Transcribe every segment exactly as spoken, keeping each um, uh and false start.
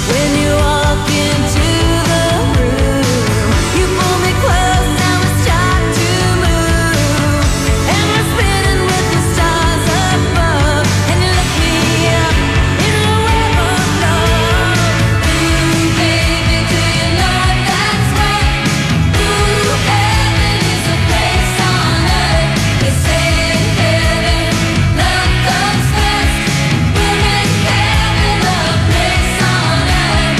Heaven, a place on earth.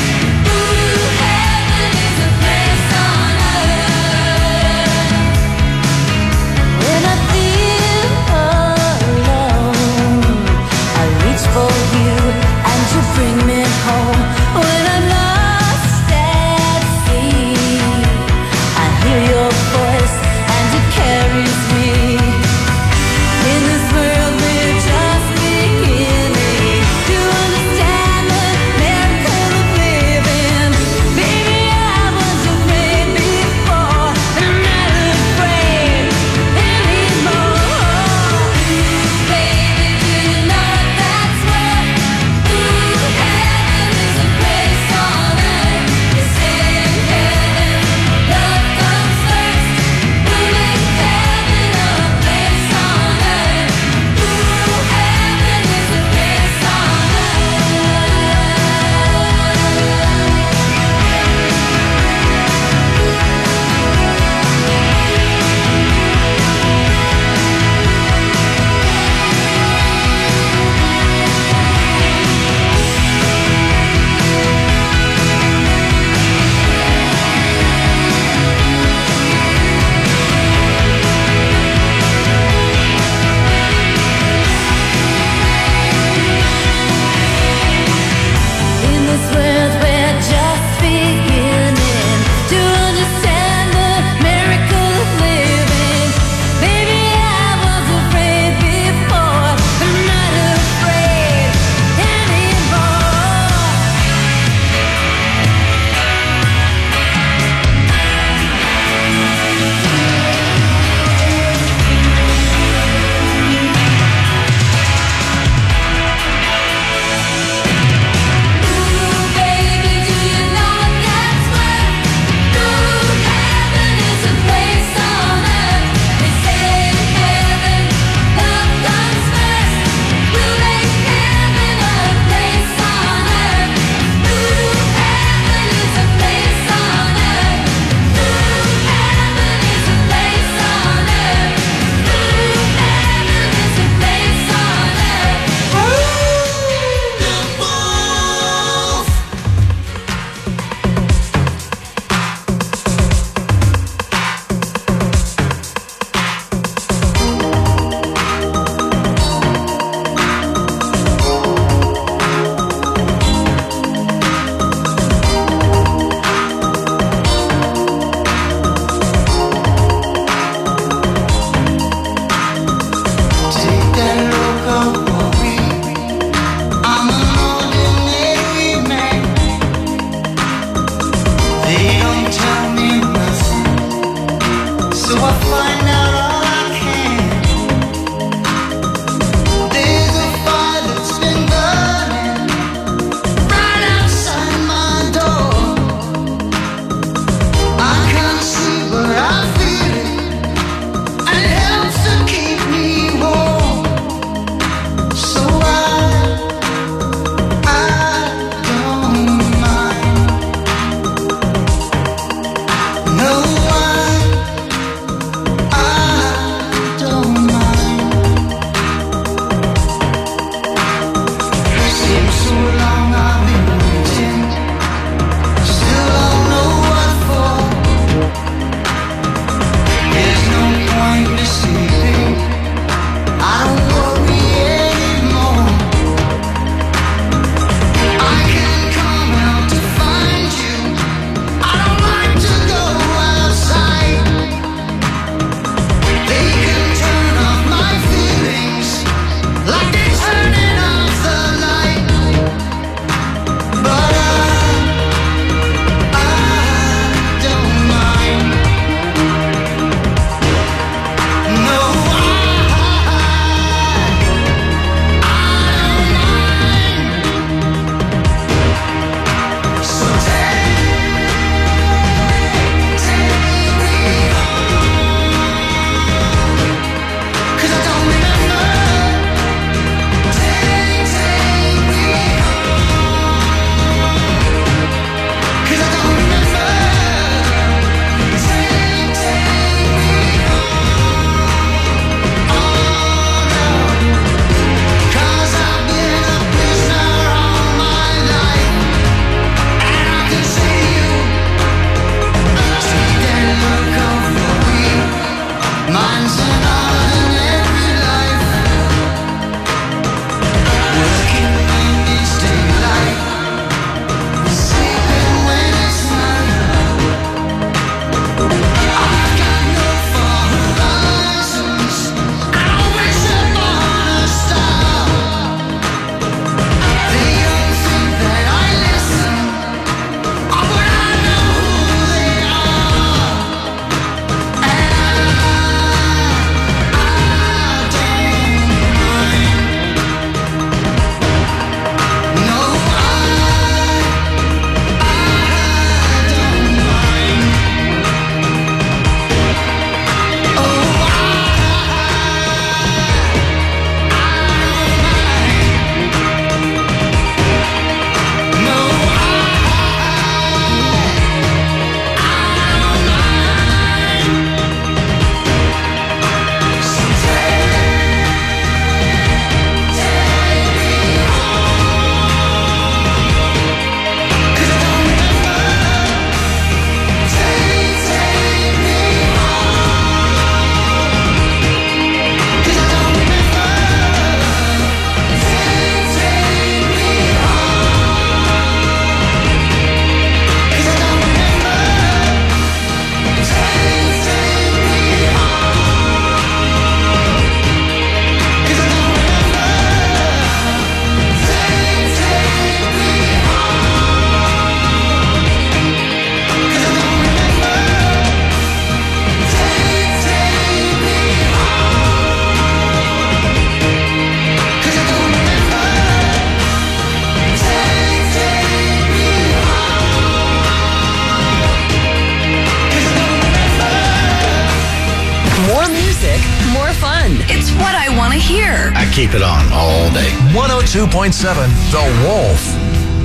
Keep it on all day. one oh two point seven The Wolf.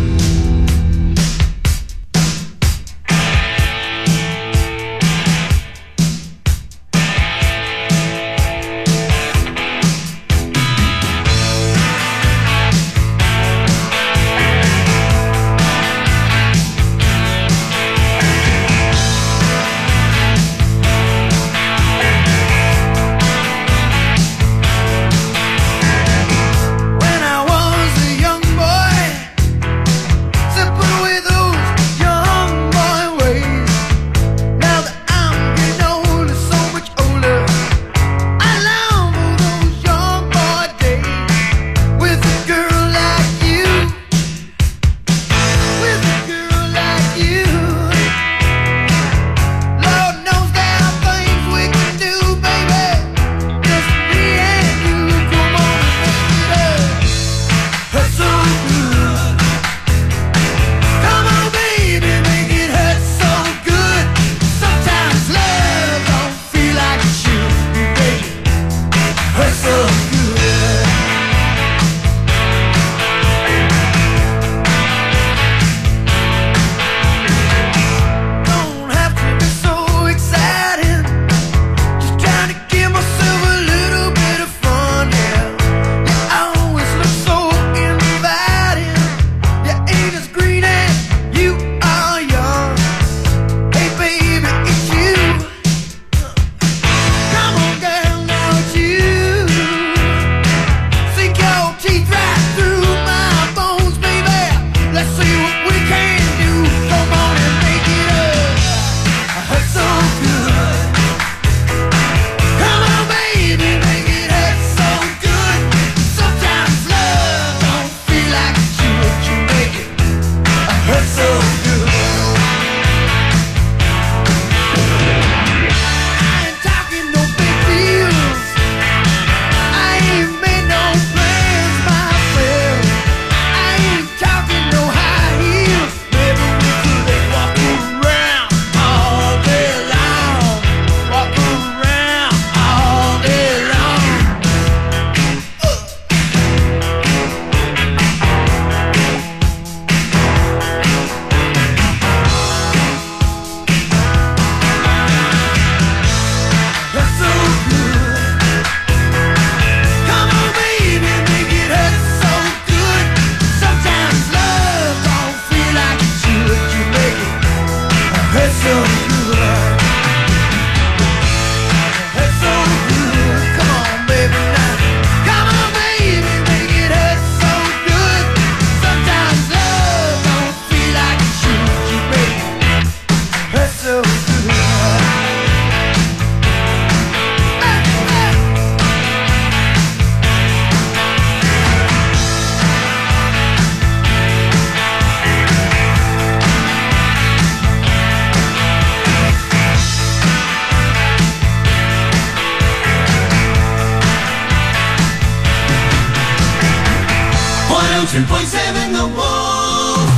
two point seven The Wolf.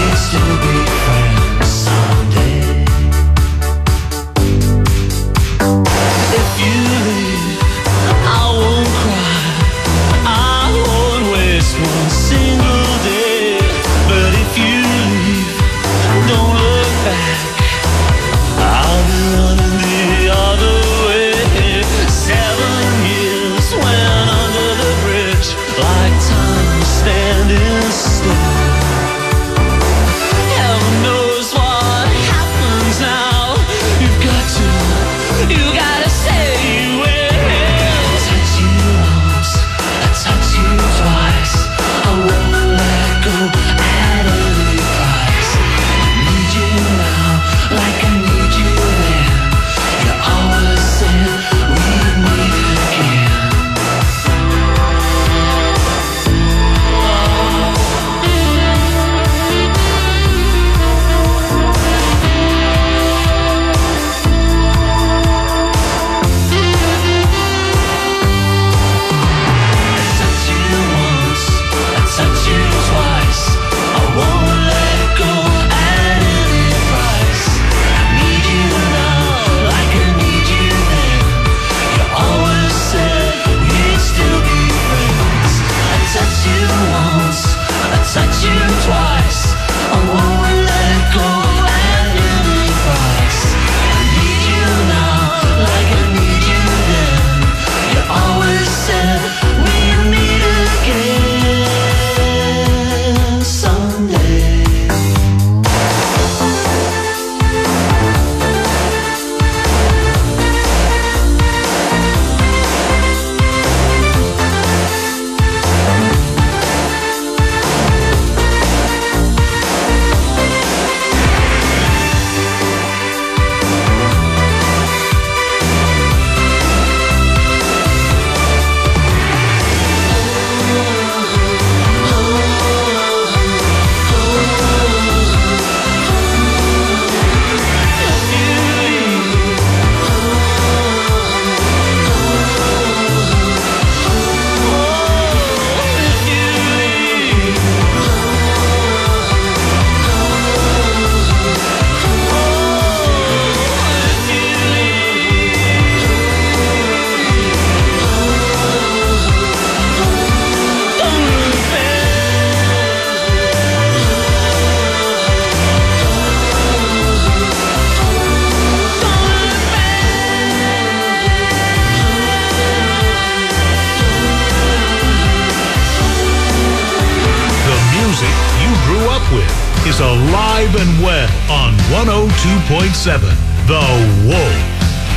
Still be friends someday. is alive and well on one oh two point seven The Wolf.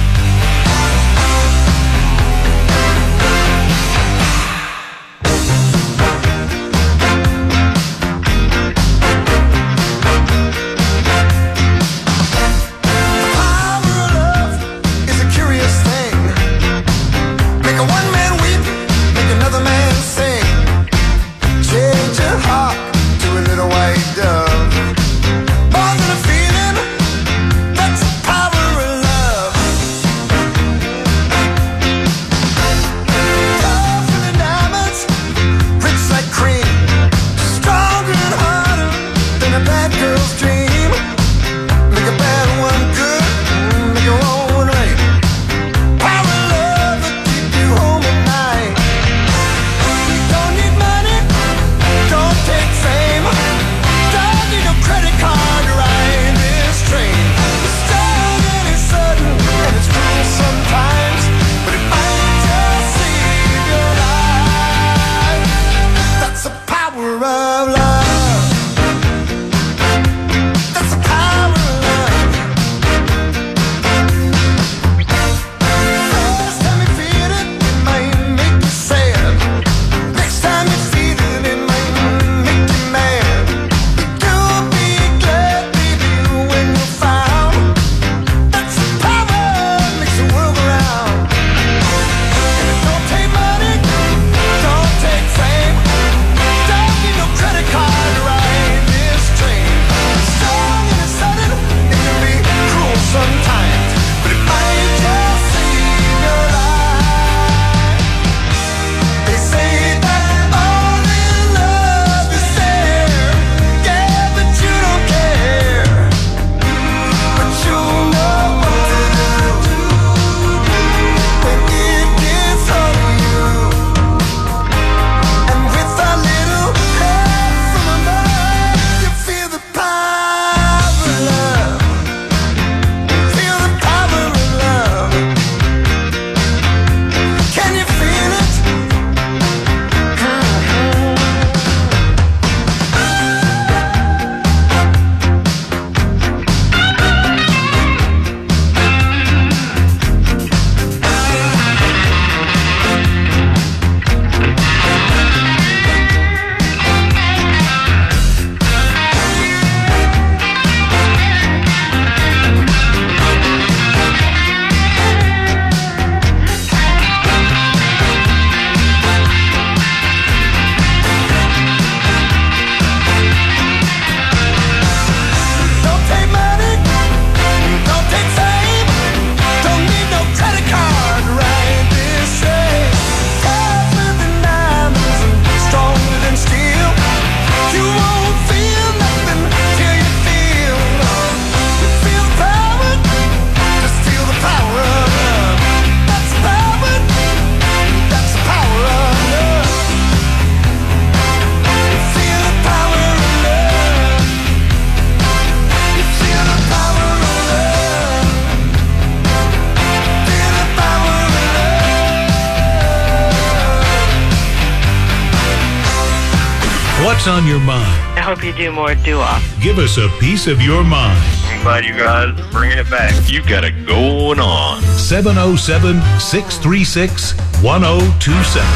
What's on your mind? I hope you do more doo-wop. Give us a piece of your mind. I'm glad you guys are bringing it back. You got it going on. seven oh seven, six three six, one oh two seven.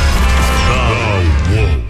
The Wolf.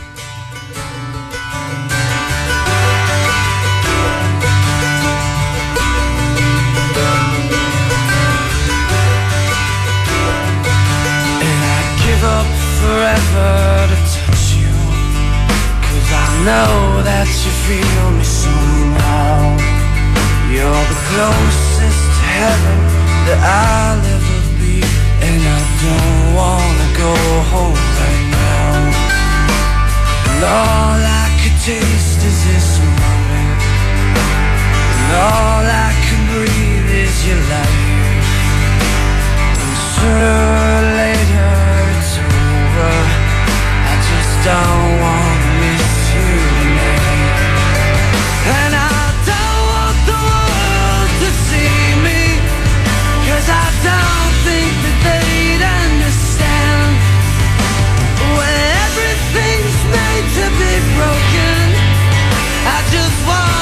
And I'd give up forever to touch you, 'cause I know that you feel me somehow. You're the closest to heaven that I'll ever be, and I don't wanna go home right now. And all I could taste is this moment, and all I can breathe is your life. And sooner or later it's over, I just don't wanna miss you tonight. And I don't want the world to see me, 'cause I don't think that they'd understand. When everything's made to be broken, I just want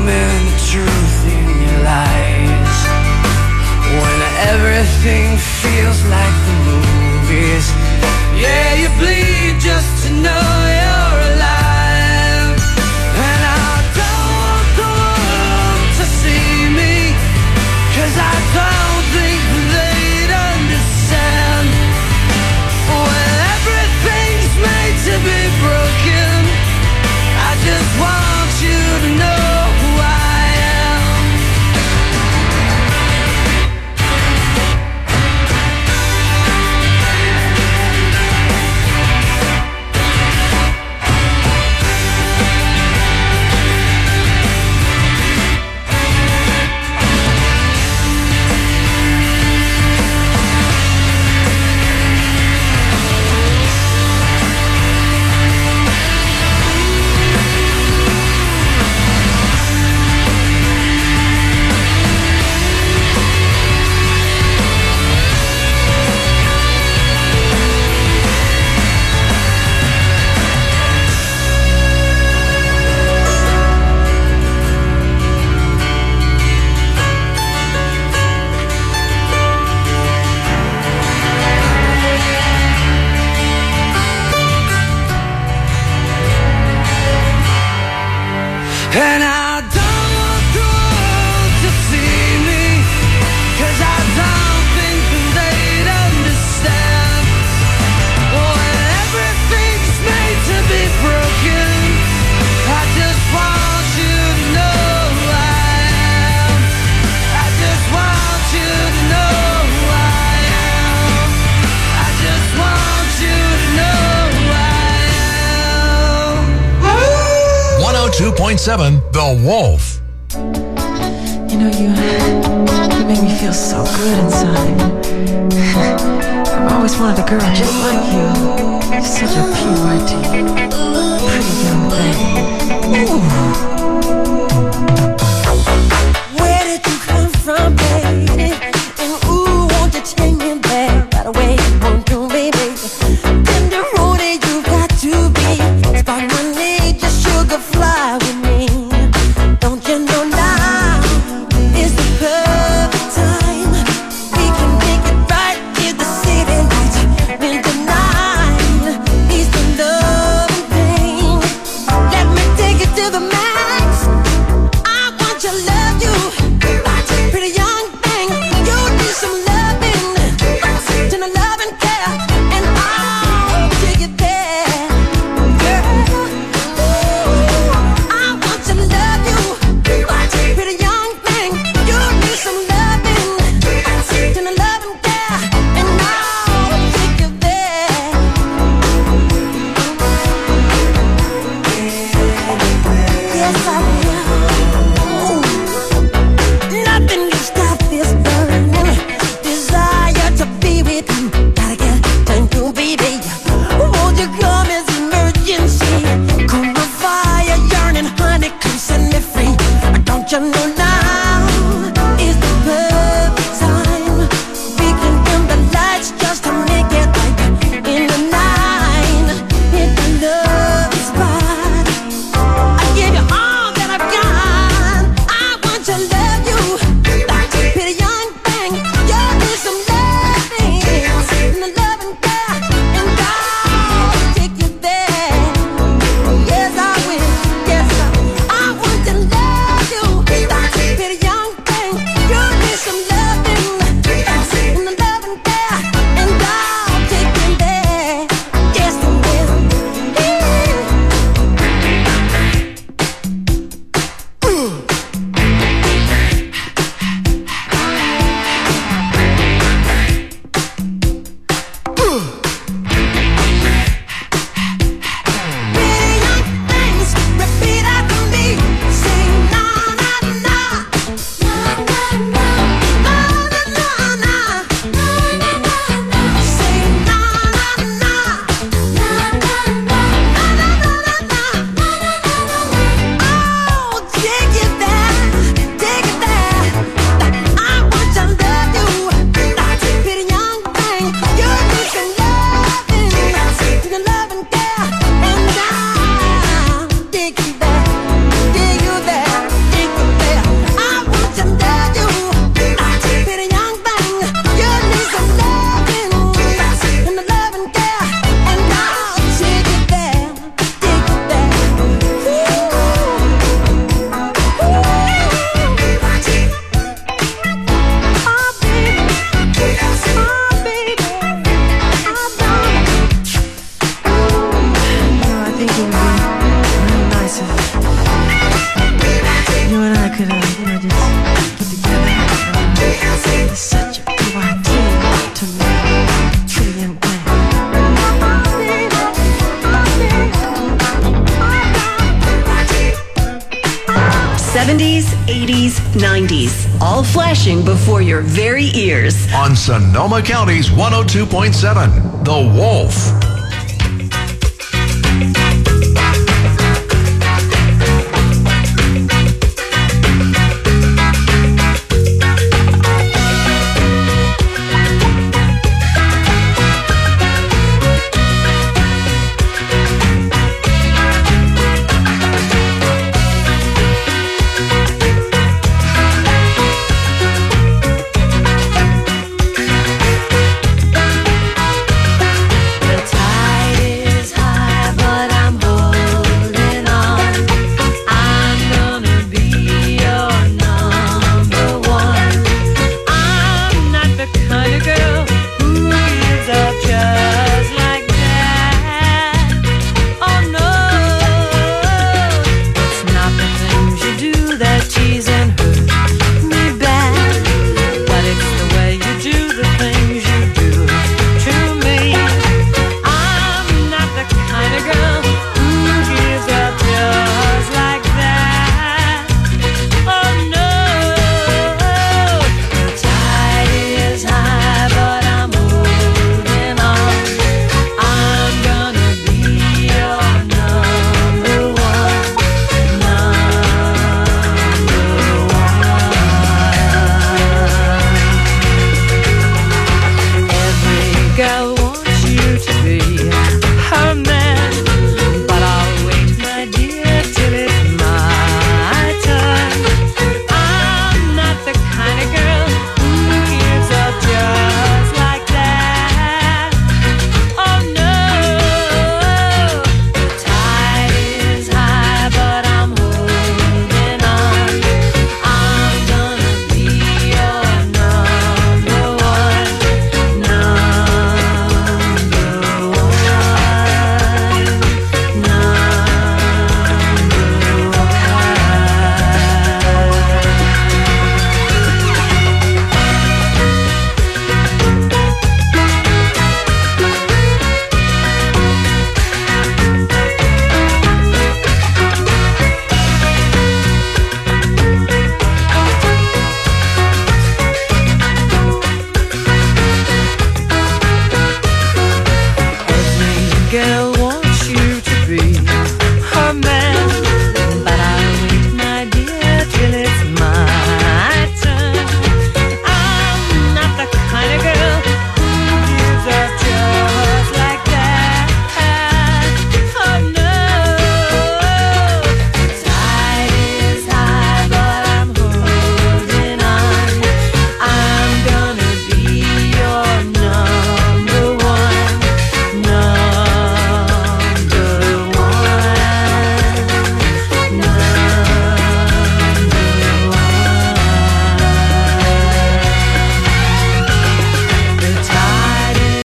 charming, the truth in your lies. When everything feels like the movies, yeah, you bleed just to know you're alive. And I don't want the world to see me, 'cause I don't think they'd understand. When everything's made to be broken, I just want you to know who I am. And I don't want the world to see me, 'cause I don't think they'd understand. When everything's made to be broken, I just want you to know who I am. I just want you to know who I am. I just want you to know who I am. one oh two point seven The Wolf. You know, you, you make me feel so good inside. I've always wanted a girl just like you. You're such a purity, pretty young thing. Ooh. Where did you come from, baby? And ooh, won't you take me back right away? Won't you, baby? Then the road that you got to be. Spark my need, just sugar fly with me. Don't you know now is the perfect time? We can make it right in the city lights. When the night is the love and pain. Let me take it to seventies, eighties, nineties, all flashing before your very ears. On Sonoma County's one oh two point seven, The Wolf.